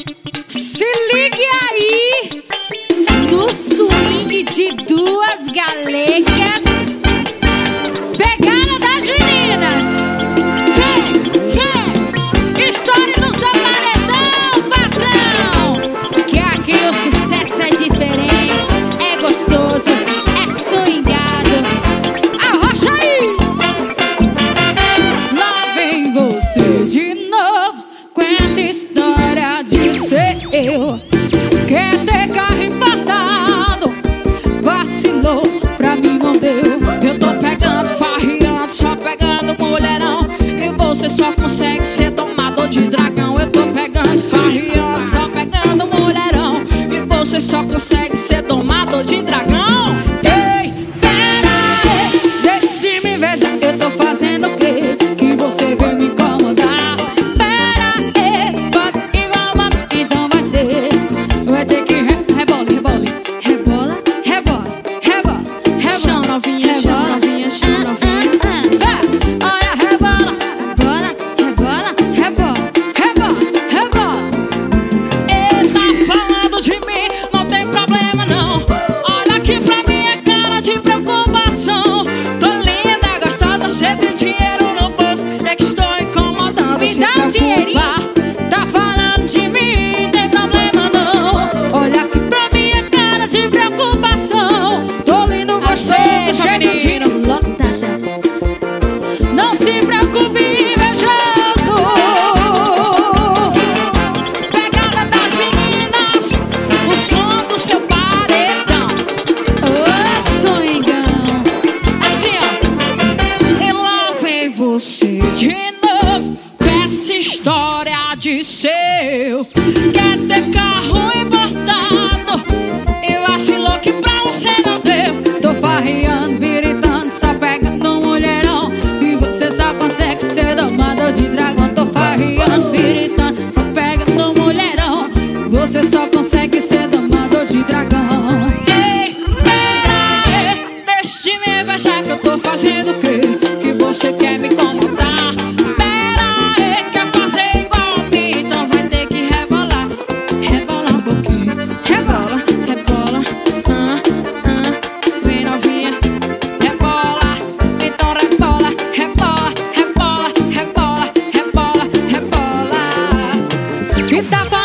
Se ligue aí no swing de duas galegas. Pegada das meninas. Vem, estoure no seu paredão, patrão. Que aqui o sucesso é diferente, é gostoso, é swingado. Arrocha aí. Lá vem você de novo com essa história de ser eu. Quer ter carro importado, vacilou, pra mim não deu. Eu tô pegando, farreando, só pegando mulherão, e você só consegue ser domador de dragão. Eu tô pegando, farreando, só pegando mulherão, e você só consegue ser domador de dragão. Ei, pera aí, deixa de me invejar. Eu tô fazendo o quê? Que você veio me incomodar. Pera aí, faz igual a mim, então vai ter que rebola, rebola, rebola, rebola, rebola, rebola. Chão novinha, chão novinha, chão novinha. Olha, rebola, rebola, rebola, rebola, rebola, rebola. Tá falando de mim, não tem problema não. Olha aqui pra mim, é cara de preocupação. Tô linda, gostosa, cheia de dinheiro no bolso, é que estou incomodando. Me dá um dinheirinho. Tá falando de mim, não tem problema não. Olha aqui pra mim, é cara de preocupação. Tô lindo, gostoso, cheio de dinheiro. Não se preocupe, invejoso. Pegada das meninas, o som do seu paredão. Ô, swingão. Assim ó, e lá vem você de novo com essa história de seu. Quer ter carro importado, e vacilou que pra você não deu. Tô farreando, biritando, só pegando mulherão, e você só consegue ser domador de dragão. Tô farreando, biritando, só pegando mulherão, você só consegue ser domador de dragão. Ei, pera aí, deixa de me invejar que eu tô fazendo o quê? Que você quer me incomodar. Pera aí, quer fazer igual a mim, então vai ter que rebolar, rebolar um pouquinho. Rebola, rebola, vem novinha, rebola, então rebola, rebola, rebola, rebola, rebola, rebola. E tá